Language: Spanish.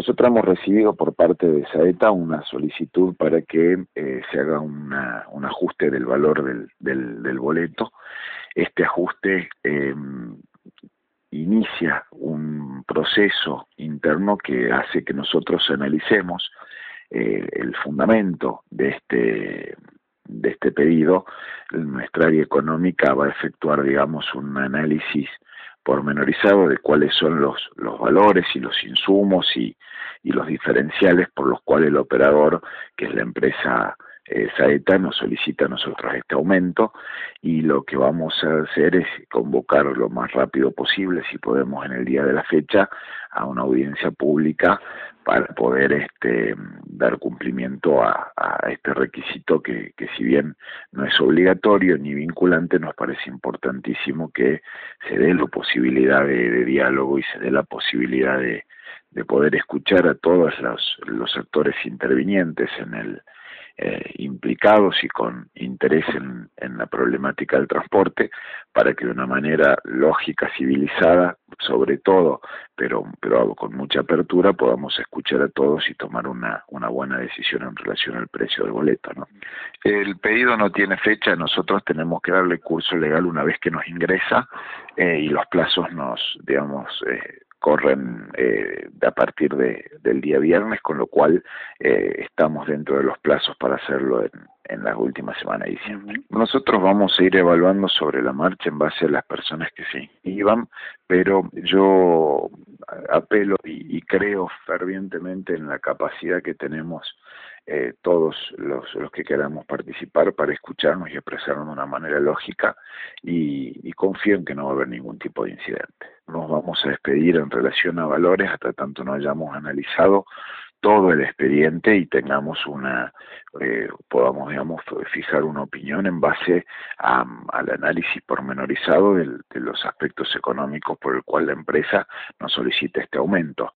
Nosotros hemos recibido por parte de Saeta una solicitud para que se haga un ajuste del valor del boleto. Este ajuste inicia un proceso interno que hace que nosotros analicemos el fundamento de este pedido. Nuestra área económica va a efectuar, digamos, un análisis pormenorizado de cuáles son los valores y los insumos y los diferenciales por los cuales el operador, que es la empresa Saeta, nos solicita a nosotros este aumento, y lo que vamos a hacer es convocar lo más rápido posible, si podemos en el día de la fecha, a una audiencia pública para poder dar cumplimiento a este requisito que si bien no es obligatorio ni vinculante, nos parece importantísimo que se dé la posibilidad de diálogo y se dé la posibilidad de poder escuchar a todos los actores intervinientes en el implicados y con interés en la problemática del transporte, para que de una manera lógica, civilizada, sobre todo, pero con mucha apertura, podamos escuchar a todos y tomar una buena decisión en relación al precio del boleto, ¿no? El pedido no tiene fecha, nosotros tenemos que darle curso legal una vez que nos ingresa, y los plazos corren a partir del día viernes, con lo cual estamos dentro de los plazos para hacerlo en la última semana de diciembre. Nosotros vamos a ir evaluando sobre la marcha en base a las personas que se inscriban, pero yo apelo y creo fervientemente en la capacidad que tenemos todos los que queramos participar para escucharnos y expresarnos de una manera lógica, y confío en que no va a haber ningún tipo de incidente. Nos vamos a despedir en relación a valores hasta tanto no hayamos analizado todo el expediente y tengamos podamos, digamos, fijar una opinión en base al análisis pormenorizado de los aspectos económicos por el cual la empresa nos solicita este aumento.